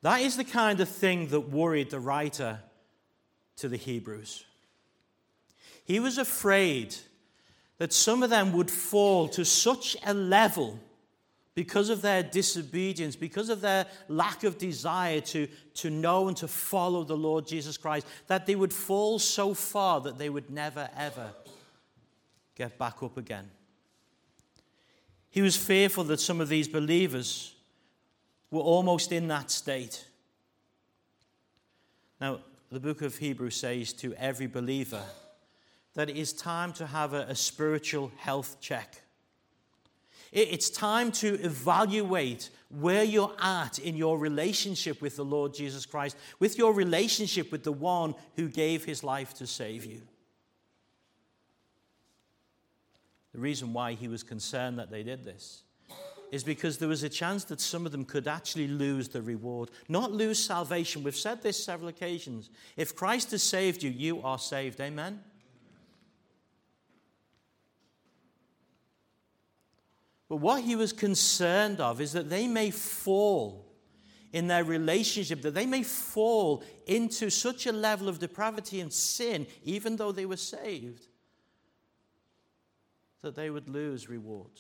That is the kind of thing that worried the writer to the Hebrews. He was afraid that some of them would fall to such a level because of their disobedience, because of their lack of desire to know and to follow the Lord Jesus Christ, that they would fall so far that they would never, ever get back up again. He was fearful that some of these believers were almost in that state. Now, the book of Hebrews says to every believer that it is time to have a spiritual health check. It's time to evaluate where you're at in your relationship with the Lord Jesus Christ, with your relationship with the one who gave his life to save you. The reason why he was concerned that they did this is because there was a chance that some of them could actually lose the reward, not lose salvation. We've said this several occasions. If Christ has saved you, you are saved. Amen? But what he was concerned of is that they may fall in their relationship, that they may fall into such a level of depravity and sin, even though they were saved, that they would lose rewards.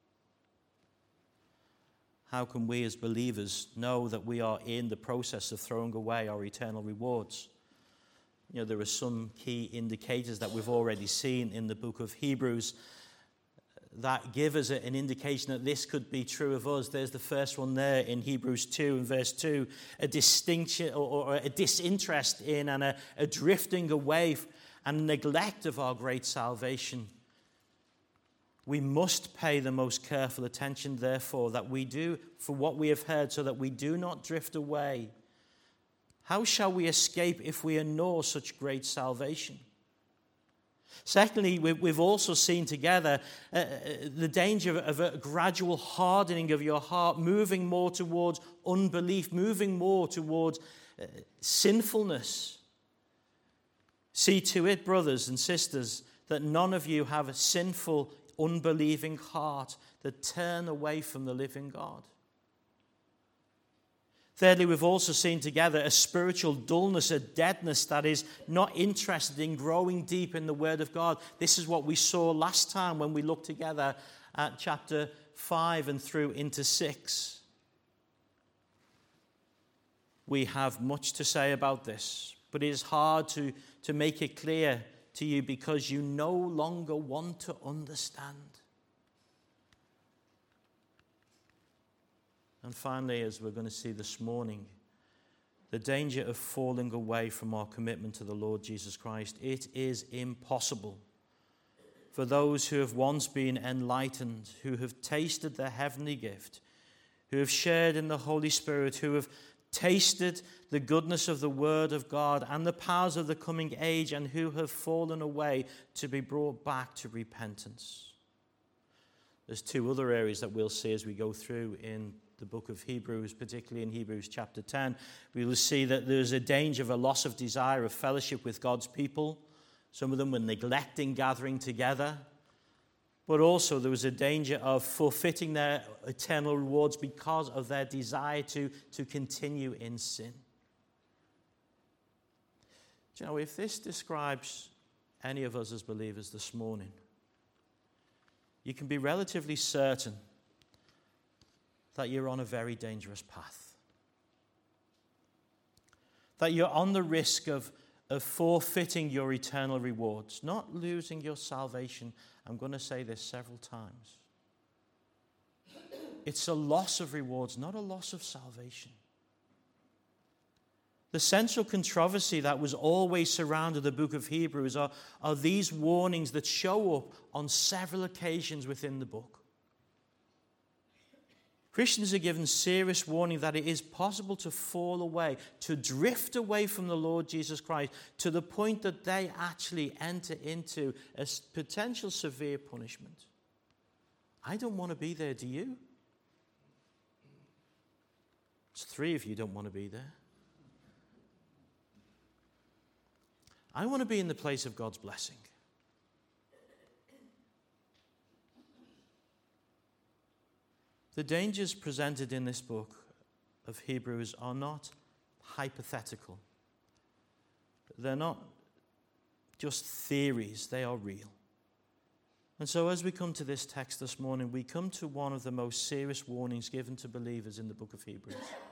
How can we as believers know that we are in the process of throwing away our eternal rewards? You know, there are some key indicators that we've already seen in the book of Hebrews that give us an indication that this could be true of us. There's the first one there in Hebrews 2 and verse 2, a distinction or a disinterest in and a drifting away and neglect of our great salvation. We must pay the most careful attention, therefore, that we do for what we have heard, so that we do not drift away. How shall we escape if we ignore such great salvation? Secondly, we've also seen together the danger of a gradual hardening of your heart, moving more towards unbelief, moving more towards sinfulness. See to it, brothers and sisters, that none of you have a sinful, unbelieving heart that turn away from the living God. Thirdly, we've also seen together a spiritual dullness, a deadness that is not interested in growing deep in the Word of God. This is what we saw last time when we looked together at chapter 5 and through into 6. We have much to say about this, but it is hard to make it clear to you because you no longer want to understand. And finally, as we're going to see this morning, the danger of falling away from our commitment to the Lord Jesus Christ. It is impossible for those who have once been enlightened, who have tasted the heavenly gift, who have shared in the Holy Spirit, who have tasted the goodness of the Word of God and the powers of the coming age, and who have fallen away, to be brought back to repentance. There's two other areas that we'll see as we go through in the book of Hebrews, particularly in Hebrews chapter 10. We will see that there's a danger of a loss of desire of fellowship with God's people. Some of them were neglecting gathering together. But also there was a danger of forfeiting their eternal rewards because of their desire to continue in sin. Do you know, if this describes any of us as believers this morning, you can be relatively certain that you're on a very dangerous path. That you're on the risk of forfeiting your eternal rewards, not losing your salvation. I'm going to say this several times. It's a loss of rewards, not a loss of salvation. The central controversy that was always surrounded the book of Hebrews are these warnings that show up on several occasions within the book. Christians are given serious warning that it is possible to fall away, to drift away from the Lord Jesus Christ to the point that they actually enter into a potential severe punishment. I don't want to be there, do you? It's 3 of you don't want to be there. I want to be in the place of God's blessing. The dangers presented in this book of Hebrews are not hypothetical. They're not just theories, they are real. And so as we come to this text this morning, we come to one of the most serious warnings given to believers in the book of Hebrews.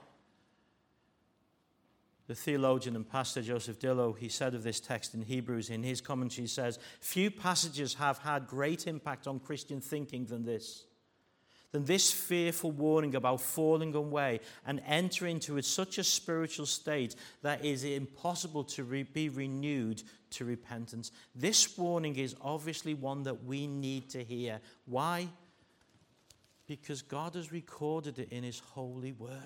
The theologian and pastor Joseph Dillow, he said of this text in Hebrews, in his commentary, he says, few passages have had great impact on Christian thinking than this fearful warning about falling away and entering into such a spiritual state that is impossible to be renewed to repentance. This warning is obviously one that we need to hear. Why? Because God has recorded it in his holy word.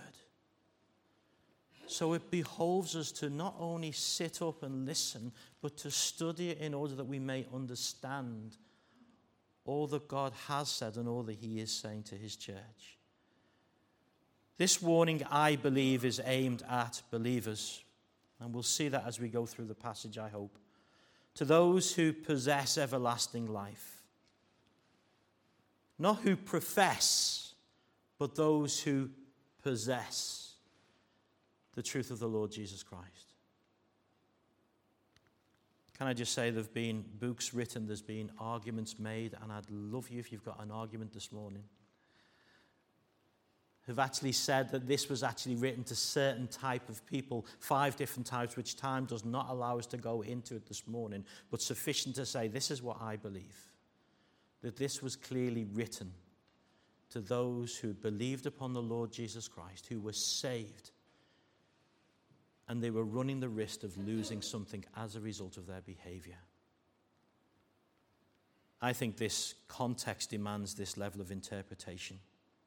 So it behoves us to not only sit up and listen, but to study it in order that we may understand all that God has said and all that he is saying to his church. This warning, I believe, is aimed at believers. And we'll see that as we go through the passage, I hope. To those who possess everlasting life. Not who profess, but those who possess the truth of the Lord Jesus Christ. Can I just say there have been books written, there's been arguments made, and I'd love you if you've got an argument this morning, who've actually said that this was actually written to certain type of people, 5 different types, which time does not allow us to go into it this morning, but sufficient to say this is what I believe, that this was clearly written to those who believed upon the Lord Jesus Christ, who were saved, and they were running the risk of losing something as a result of their behavior. I think this context demands this level of interpretation.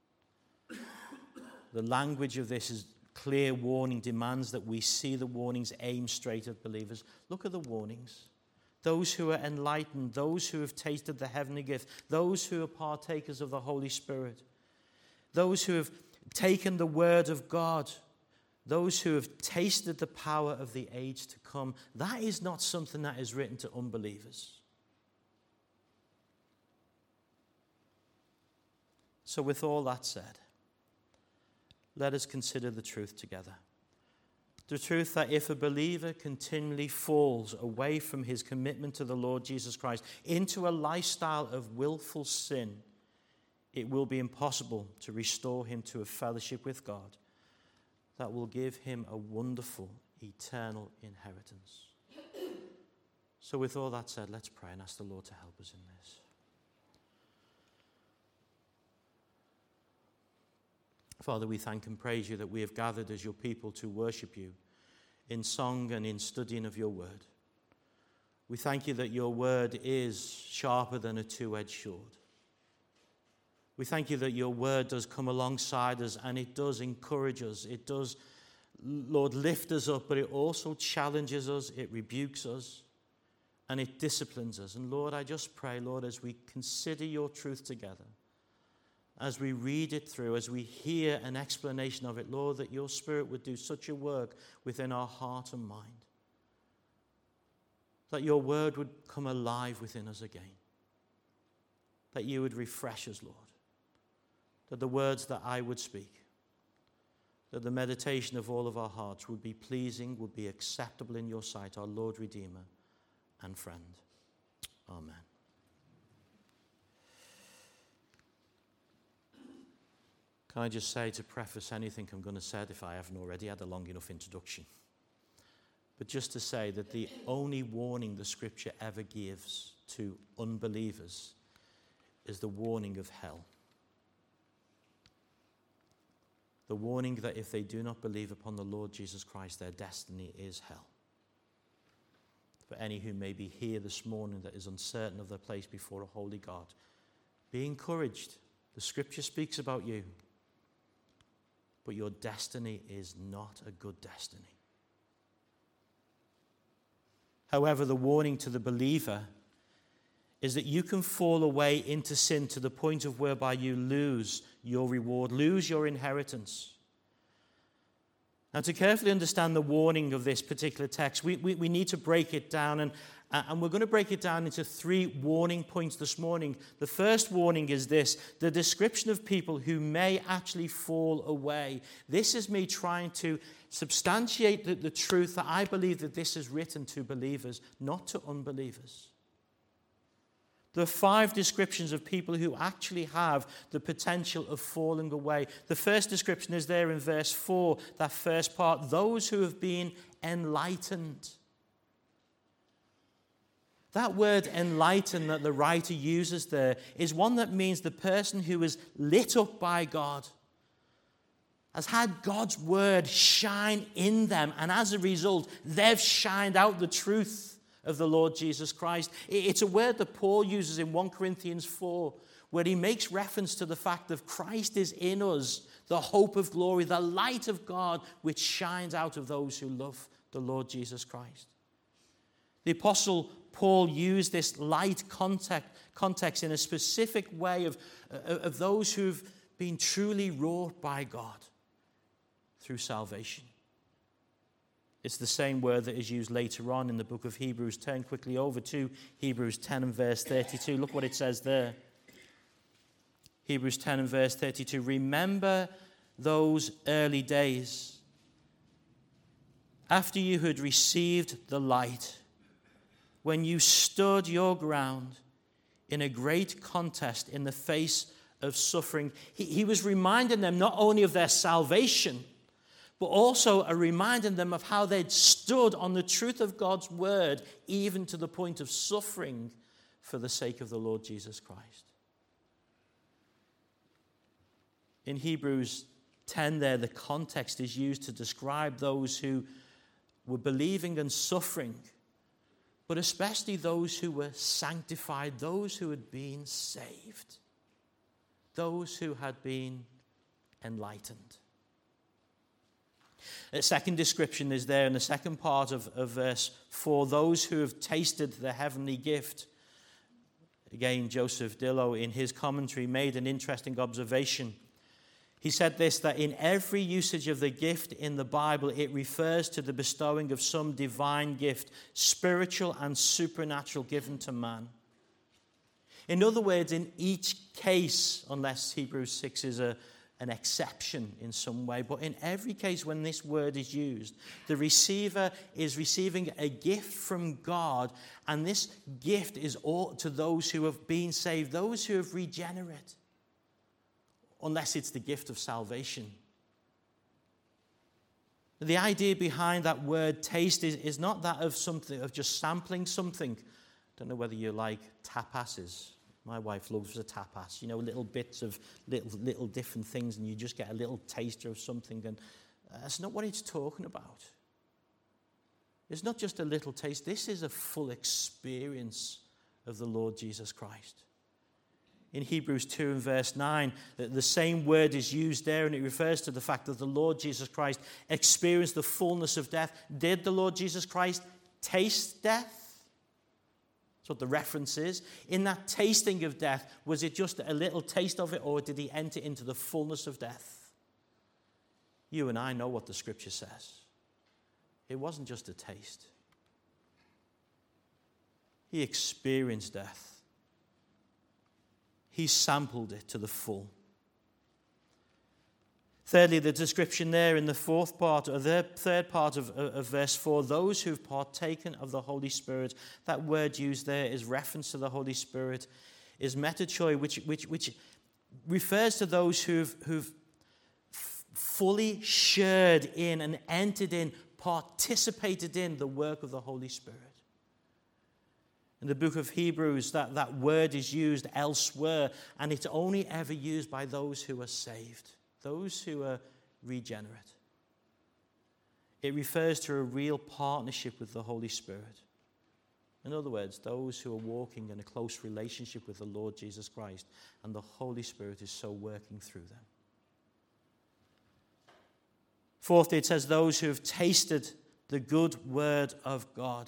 The language of this is clear warning, demands that we see the warnings aimed straight at believers. Look at the warnings. Those who are enlightened, those who have tasted the heavenly gift, those who are partakers of the Holy Spirit, those who have taken the word of God, those who have tasted the power of the age to come. That is not something that is written to unbelievers. So with all that said, let us consider the truth together. The truth that if a believer continually falls away from his commitment to the Lord Jesus Christ into a lifestyle of willful sin, it will be impossible to restore him to a fellowship with God that will give him a wonderful, eternal inheritance. So with all that said, let's pray and ask the Lord to help us in this. Father, we thank and praise you that we have gathered as your people to worship you in song and in studying of your word. We thank you that your word is sharper than a two-edged sword. We thank you that your word does come alongside us and it does encourage us. It does, Lord, lift us up, but it also challenges us, it rebukes us, and it disciplines us. And Lord, I just pray, Lord, as we consider your truth together, as we read it through, as we hear an explanation of it, Lord, that your Spirit would do such a work within our heart and mind, that your word would come alive within us again, that you would refresh us, Lord, that the words that I would speak, that the meditation of all of our hearts would be pleasing, would be acceptable in your sight, our Lord, Redeemer, and friend. Amen. Can I just say, to preface anything I'm going to say, if I haven't already had a long enough introduction, but just to say that the only warning the Scripture ever gives to unbelievers is the warning of hell. The warning that if they do not believe upon the Lord Jesus Christ, their destiny is hell. For any who may be here this morning that is uncertain of their place before a holy God, be encouraged. The Scripture speaks about you, but your destiny is not a good destiny. However, the warning to the believer is that you can fall away into sin to the point of whereby you lose your reward, lose your inheritance. Now, to carefully understand the warning of this particular text, we need to break it down, and we're going to break it down into 3 warning points this morning. The first warning is this: the description of people who may actually fall away. This is me trying to substantiate the truth that I believe that this is written to believers, not to unbelievers. There are 5 descriptions of people who actually have the potential of falling away. The first description is there in verse 4, that first part: those who have been enlightened. That word enlightened that the writer uses there is one that means the person who is lit up by God, has had God's word shine in them, and as a result, they've shined out the truth of the Lord Jesus Christ. It's a word that Paul uses in 1 Corinthians 4, where he makes reference to the fact that Christ is in us, the hope of glory, the light of God, which shines out of those who love the Lord Jesus Christ. The Apostle Paul used this light context in a specific way of those who've been truly wrought by God through salvation. It's the same word that is used later on in the book of Hebrews. Turn quickly over to Hebrews 10 and verse 32. Look what it says there. Hebrews 10 and verse 32. Remember those early days, after you had received the light, when you stood your ground in a great contest in the face of suffering. He was reminding them not only of their salvation, but also reminding them of how they'd stood on the truth of God's word, even to the point of suffering for the sake of the Lord Jesus Christ. In Hebrews 10 there, the context is used to describe those who were believing and suffering, but especially those who were sanctified, those who had been saved, those who had been enlightened. A second description is there in the second part of verse 4, those who have tasted the heavenly gift. Again, Joseph Dillow, in his commentary, made an interesting observation. He said this, that in every usage of the gift in the Bible, it refers to the bestowing of some divine gift, spiritual and supernatural, given to man. In other words, in each case, unless Hebrews 6 is an exception in some way, but in every case when this word is used, the receiver is receiving a gift from God, and this gift is all to those who have been saved, those who have regenerate, unless it's the gift of salvation. The idea behind that word taste is not that of something, of just sampling something. I don't know whether you like tapases. My wife loves a tapas, little bits of little different things, and you just get a little taster of something. And that's not what it's talking about. It's not just a little taste. This is a full experience of the Lord Jesus Christ. In Hebrews 2 and verse 9, the same word is used there, and it refers to the fact that the Lord Jesus Christ experienced the fullness of death. Did the Lord Jesus Christ taste death? That's what the reference is. In that tasting of death, was it just a little taste of it, or did he enter into the fullness of death? You and I know what the scripture says. It wasn't just a taste. He experienced death. He sampled it to the full. Thirdly, the description there in the fourth part, or the third part of verse 4, those who've partaken of the Holy Spirit. That word used there is reference to the Holy Spirit, is metachoi, which refers to those who've fully shared in and entered in, participated in the work of the Holy Spirit. In the book of Hebrews, that word is used elsewhere, and it's only ever used by those who are saved, those who are regenerate. It refers to a real partnership with the Holy Spirit. In other words, those who are walking in a close relationship with the Lord Jesus Christ, and the Holy Spirit is so working through them. Fourthly, it says those who have tasted the good word of God.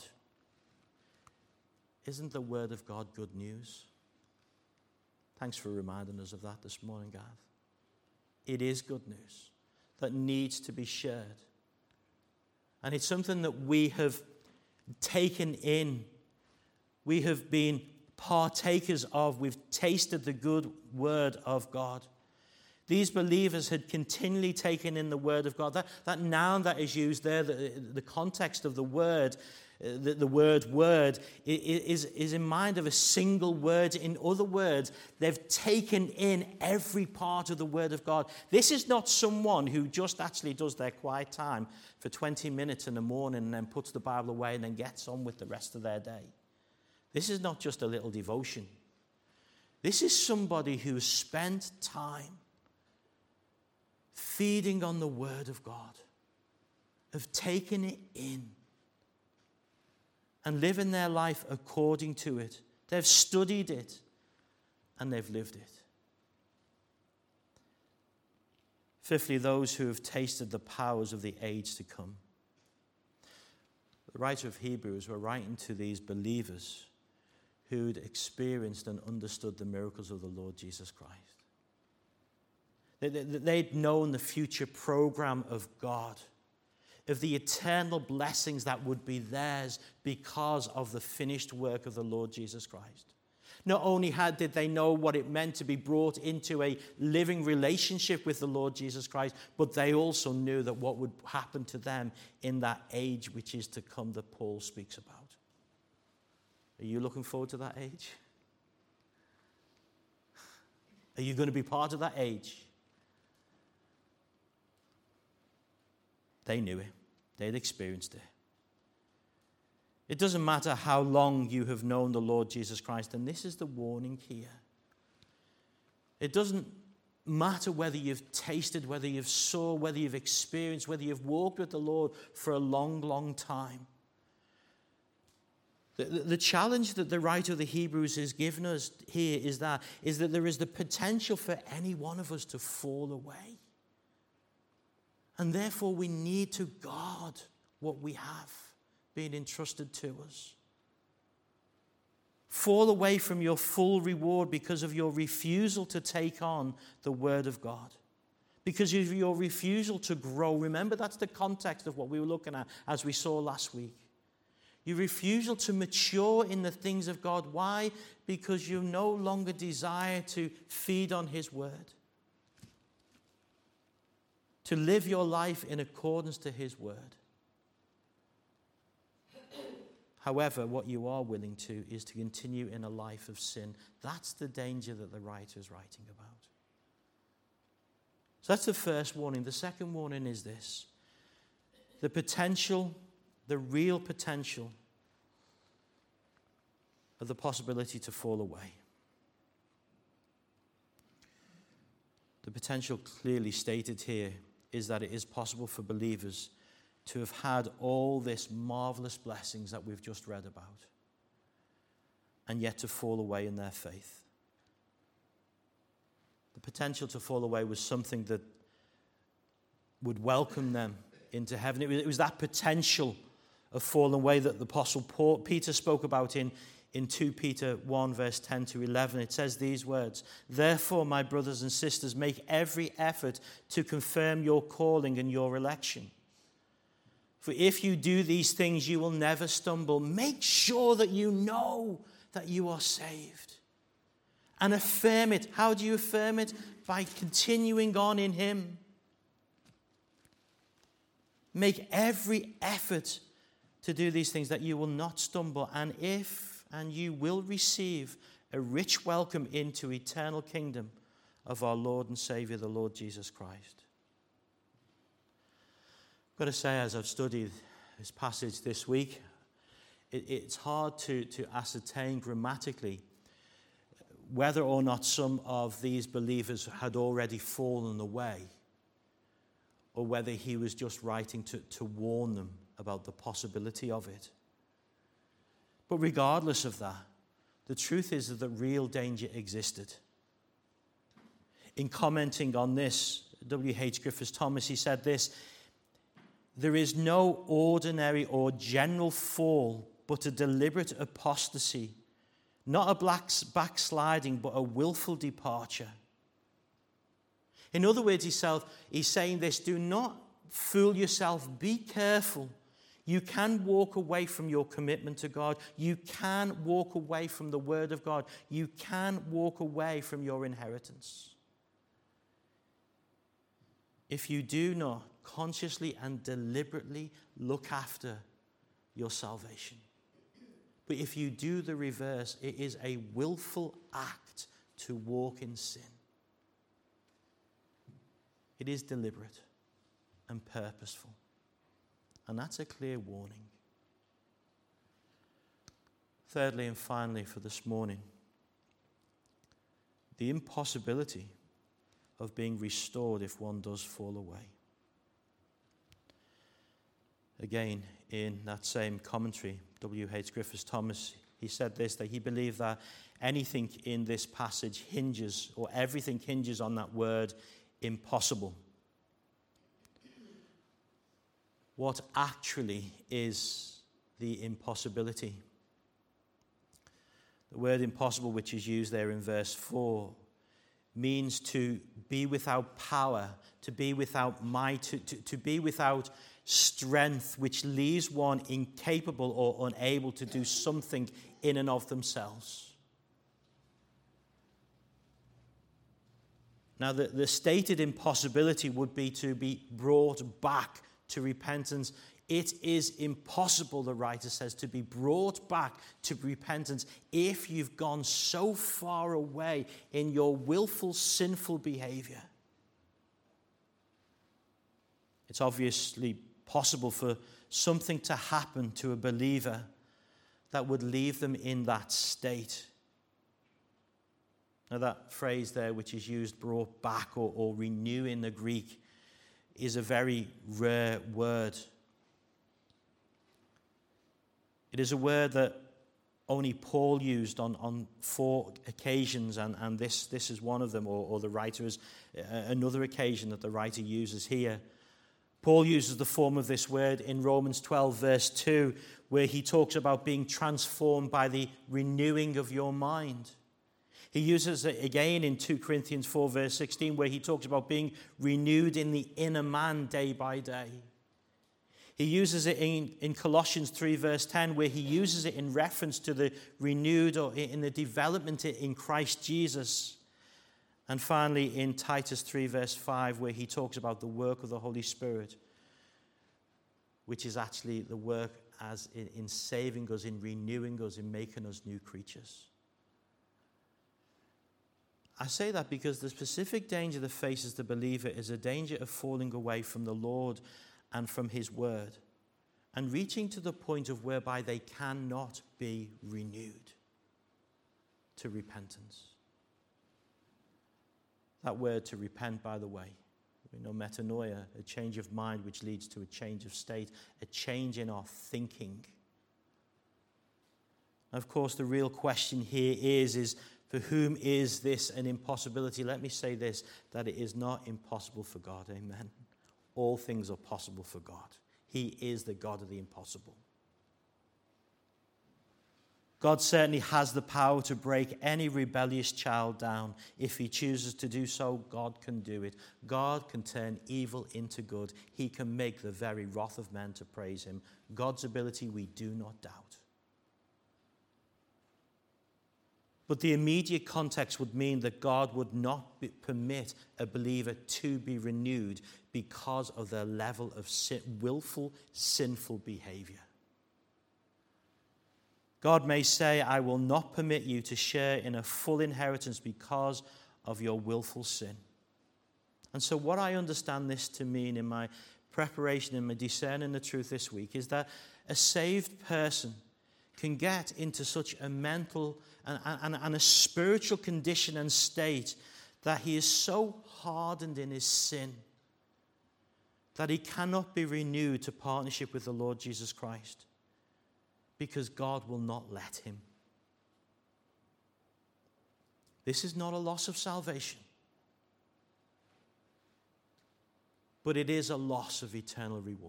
Isn't the word of God good news? Thanks for reminding us of that this morning, Gav. It is good news that needs to be shared. And it's something that we have taken in. We have been partakers of. We've tasted the good word of God. These believers had continually taken in the word of God. That noun that is used there, the context of the word, the word is in mind of a single word. In other words, they've taken in every part of the word of God. This is not someone who just actually does their quiet time for 20 minutes in the morning and then puts the Bible away and then gets on with the rest of their day. This is not just a little devotion. This is somebody who has spent time feeding on the word of God, have taken it in, and living their life according to it. They've studied it, and they've lived it. Fifthly, those who have tasted the powers of the age to come. The writer of Hebrews were writing to these believers who'd experienced and understood the miracles of the Lord Jesus Christ. They'd known the future program of God, of the eternal blessings that would be theirs because of the finished work of the Lord Jesus Christ. Not only did they know what it meant to be brought into a living relationship with the Lord Jesus Christ, but they also knew that what would happen to them in that age which is to come that Paul speaks about. Are you looking forward to that age? Are you going to be part of that age? They knew it. They'd experienced it. It doesn't matter how long you have known the Lord Jesus Christ, and this is the warning here. It doesn't matter whether you've tasted, whether you've saw, whether you've experienced, whether you've walked with the Lord for a long, long time. The challenge that the writer of the Hebrews has given us here is that there is the potential for any one of us to fall away. And therefore, we need to guard what we have been entrusted to us. Fall away from your full reward because of your refusal to take on the Word of God. Because of your refusal to grow. Remember, that's the context of what we were looking at as we saw last week. Your refusal to mature in the things of God. Why? Because you no longer desire to feed on His Word. To live your life in accordance to His word. However, what you are willing to is to continue in a life of sin. That's the danger that the writer is writing about. So that's the first warning. The second warning is this. The potential, the real potential of the possibility to fall away. The potential clearly stated here is that it is possible for believers to have had all this marvelous blessings that we've just read about and yet to fall away in their faith. The potential to fall away was something that would welcome them into heaven. It was that potential of falling away that the Apostle Peter spoke about in 2 Peter 1, verse 10 to 11, it says these words, "Therefore, my brothers and sisters, make every effort to confirm your calling and your election. For if you do these things, you will never stumble. Make sure that you know that you are saved. And affirm it." How do you affirm it? By continuing on in Him. Make every effort to do these things that you will not stumble. And you will receive a rich welcome into eternal kingdom of our Lord and Savior, the Lord Jesus Christ. I've got to say, as I've studied this passage this week, it's hard to ascertain grammatically whether or not some of these believers had already fallen away, or whether he was just writing to warn them about the possibility of it. But regardless of that, the truth is that the real danger existed. In commenting on this, W.H. Griffiths Thomas, he said this, "There is no ordinary or general fall, but a deliberate apostasy, not a backsliding, but a willful departure." In other words, he's saying this, do not fool yourself, be careful. You can walk away from your commitment to God. You can walk away from the Word of God. You can walk away from your inheritance. If you do not consciously and deliberately look after your salvation. But if you do the reverse, it is a willful act to walk in sin. It is deliberate and purposeful. And that's a clear warning. Thirdly and finally for this morning, the impossibility of being restored if one does fall away. Again, in that same commentary, W.H. Griffiths Thomas, he said this, that he believed that anything in this passage hinges, or everything hinges on that word, impossible. What actually is the impossibility? The word impossible, which is used there in verse 4, means to be without power, to be without might, to be without strength, which leaves one incapable or unable to do something in and of themselves. Now, the stated impossibility would be to be brought back to repentance. It is impossible, the writer says, to be brought back to repentance if you've gone so far away in your willful, sinful behavior. It's obviously possible for something to happen to a believer that would leave them in that state. Now, that phrase there, which is used, brought back or renew in the Greek, is a very rare word. It is a word that only Paul used on 4 occasions, and this is one of them, or the writer is another occasion that the writer uses here. Paul uses the form of this word in Romans 12, verse 2, where he talks about being transformed by the renewing of your mind. He uses it again in 2 Corinthians 4, verse 16, where he talks about being renewed in the inner man day by day. He uses it in Colossians 3, verse 10, where he uses it in reference to the renewed or in the development in Christ Jesus. And finally, in Titus 3, verse 5, where he talks about the work of the Holy Spirit, which is actually the work as in saving us, in renewing us, in making us new creatures. I say that because the specific danger that faces the believer is a danger of falling away from the Lord and from his word, and reaching to the point of whereby they cannot be renewed to repentance. That word to repent, by the way, we know metanoia, a change of mind which leads to a change of state, a change in our thinking. Of course, the real question here is for whom is this an impossibility? Let me say this, that it is not impossible for God. Amen. All things are possible for God. He is the God of the impossible. God certainly has the power to break any rebellious child down. If he chooses to do so, God can do it. God can turn evil into good. He can make the very wrath of men to praise him. God's ability we do not doubt. But the immediate context would mean that God would not permit a believer to be renewed because of their level of willful, sinful behavior. God may say, I will not permit you to share in a full inheritance because of your willful sin. And so what I understand this to mean in my preparation and my discerning the truth this week is that a saved person can get into such a mental and a spiritual condition and state that he is so hardened in his sin that he cannot be renewed to partnership with the Lord Jesus Christ, because God will not let him. This is not a loss of salvation, but it is a loss of eternal reward.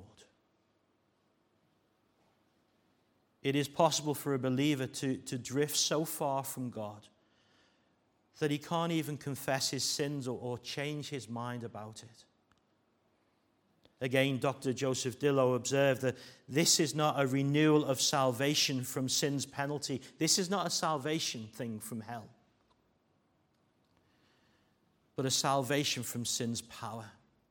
It is possible for a believer to drift so far from God that he can't even confess his sins or change his mind about it. Again, Dr. Joseph Dillow observed that this is not a renewal of salvation from sin's penalty. This is not a salvation thing from hell, but a salvation from sin's power.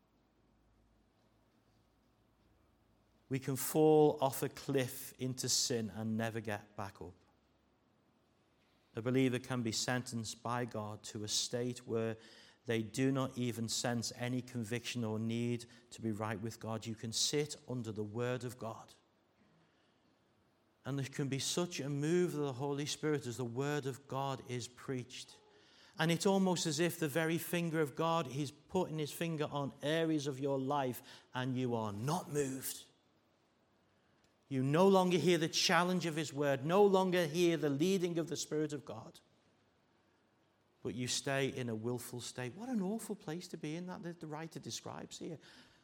We can fall off a cliff into sin and never get back up. A believer can be sentenced by God to a state where they do not even sense any conviction or need to be right with God. You can sit under the Word of God. And there can be such a move of the Holy Spirit as the Word of God is preached. And it's almost as if the very finger of God is putting his finger on areas of your life and you are not moved. You no longer hear the challenge of his word, no longer hear the leading of the Spirit of God, but you stay in a willful state. What an awful place to be in, that the writer describes here.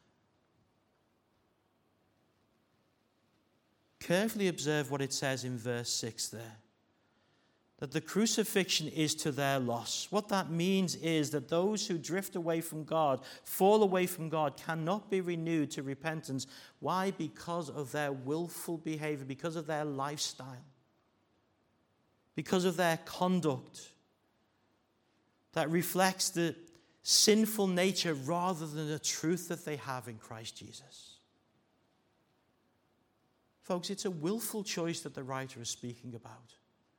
Carefully observe what it says in verse 6 there. That the crucifixion is to their loss. What that means is that those who drift away from God, fall away from God, cannot be renewed to repentance. Why? Because of their willful behavior, because of their lifestyle, because of their conduct that reflects the sinful nature rather than the truth that they have in Christ Jesus. Folks, it's a willful choice that the writer is speaking about.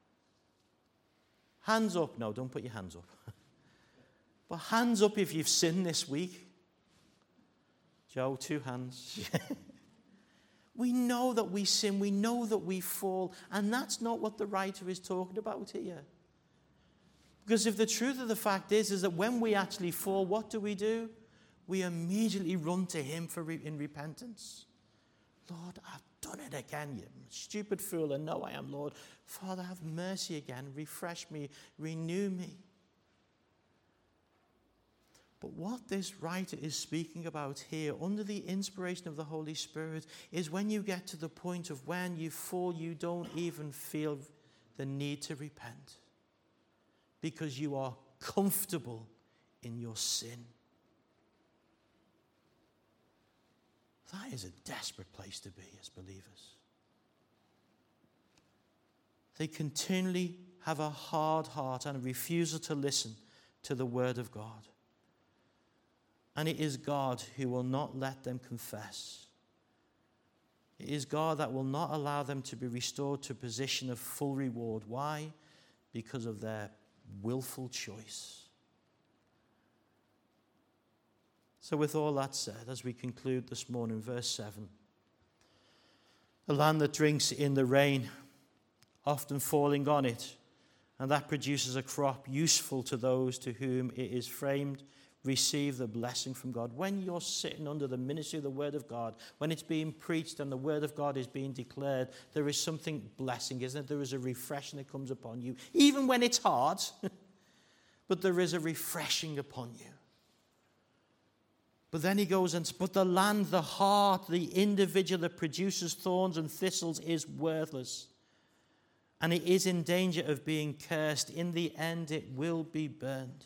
Hands up. No, don't put your hands up. But hands up if you've sinned this week. Joe, 2 hands. We know that we sin. We know that we fall. And that's not what the writer is talking about here. Because if the truth of the fact is that when we actually fall, what do? We immediately run to him in repentance. Lord, I've done it again, you stupid fool, and no, I am, Lord. Father, have mercy again. Refresh me. Renew me. But what this writer is speaking about here, under the inspiration of the Holy Spirit, is when you get to the point of when you fall, you don't even feel the need to repent because you are comfortable in your sin. That is a desperate place to be as believers. They continually have a hard heart and a refusal to listen to the word of God. And it is God who will not let them confess. It is God that will not allow them to be restored to a position of full reward. Why? Because of their willful choice. So with all that said, as we conclude this morning, verse 7, a land that drinks in the rain, often falling on it, and that produces a crop useful to those to whom it is framed, receive the blessing from God. When you're sitting under the ministry of the Word of God, when it's being preached and the Word of God is being declared, there is something blessing, isn't it? There is a refreshing that comes upon you, even when it's hard, but there is a refreshing upon you. But then he goes and, but the land, the heart, the individual that produces thorns and thistles is worthless. And it is in danger of being cursed. In the end, it will be burned.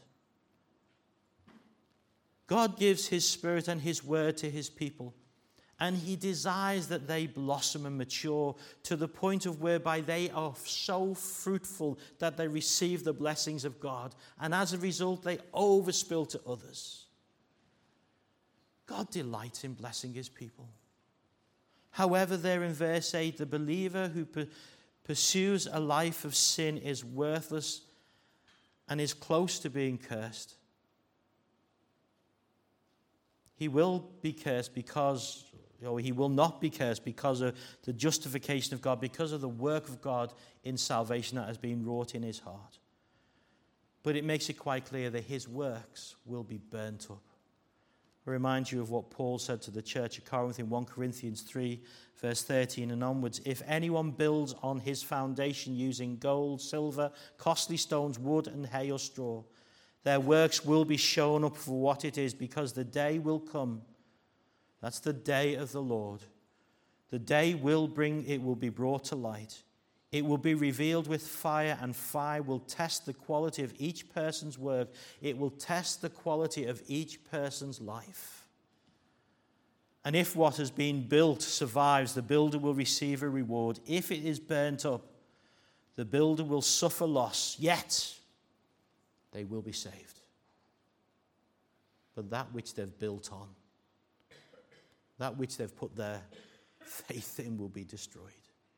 God gives his Spirit and his word to his people. And he desires that they blossom and mature to the point of whereby they are so fruitful that they receive the blessings of God. And as a result, they overspill to others. God delights in blessing his people. However, there in verse 8, the believer who pursues a life of sin is worthless and is close to being cursed. He will be cursed because, or he will not be cursed because of the justification of God, because of the work of God in salvation that has been wrought in his heart. But it makes it quite clear that his works will be burnt up. I remind you of what Paul said to the church at Corinth in 1 Corinthians 3, verse 13 and onwards. If anyone builds on his foundation using gold, silver, costly stones, wood, and hay or straw, their works will be shown up for what it is, because the day will come. That's the day of the Lord. The day will be brought to light. It will be revealed with fire, and fire will test the quality of each person's work. It will test the quality of each person's life. And if what has been built survives, the builder will receive a reward. If it is burnt up, the builder will suffer loss, yet they will be saved. But that which they've built on, that which they've put their faith in, will be destroyed.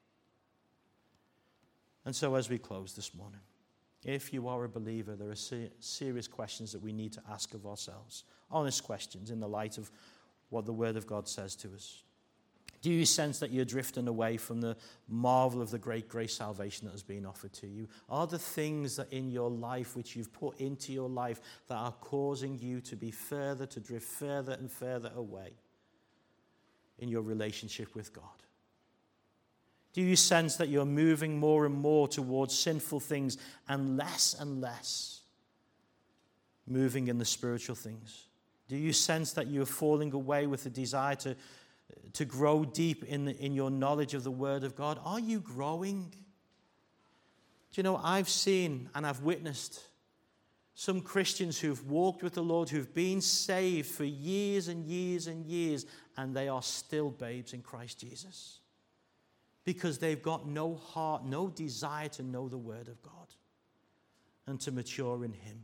And so as we close this morning, if you are a believer, there are serious questions that we need to ask of ourselves. Honest questions in the light of what the Word of God says to us. Do you sense that you're drifting away from the marvel of the great grace salvation that has been offered to you? Are the things that in your life which you've put into your life that are causing you to drift further and further away in your relationship with God? Do you sense that you're moving more and more towards sinful things and less moving in the spiritual things? Do you sense that you're falling away with the desire to grow deep in your knowledge of the Word of God? Are you growing? Do you know, I've seen and I've witnessed some Christians who've walked with the Lord, who've been saved for years and years and years, and they are still babes in Christ Jesus. Because they've got no heart, no desire to know the Word of God and to mature in Him.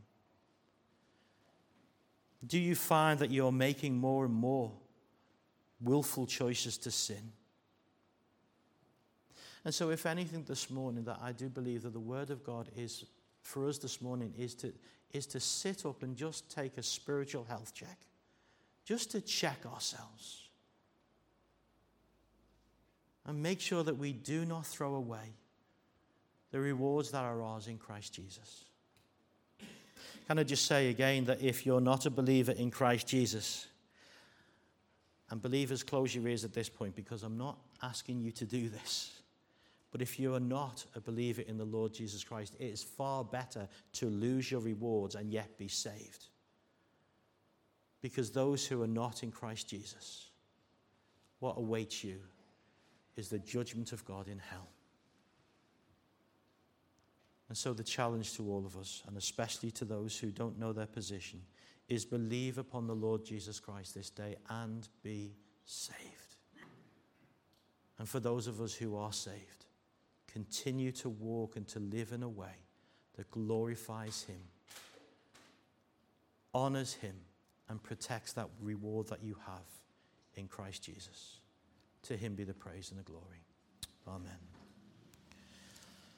Do you find that you're making more and more willful choices to sin? And so if anything this morning, that I do believe that the Word of God is, for us this morning, is to sit up and just take a spiritual health check. Just to check ourselves. And make sure that we do not throw away the rewards that are ours in Christ Jesus. Can I just say again that if you're not a believer in Christ Jesus, and believers, close your ears at this point, because I'm not asking you to do this, but if you are not a believer in the Lord Jesus Christ, it is far better to lose your rewards and yet be saved. Because those who are not in Christ Jesus, what awaits you is the judgment of God in hell. And so the challenge to all of us, and especially to those who don't know their position, is believe upon the Lord Jesus Christ this day and be saved. And for those of us who are saved, continue to walk and to live in a way that glorifies Him, honors Him, and protects that reward that you have in Christ Jesus. To Him be the praise and the glory. Amen.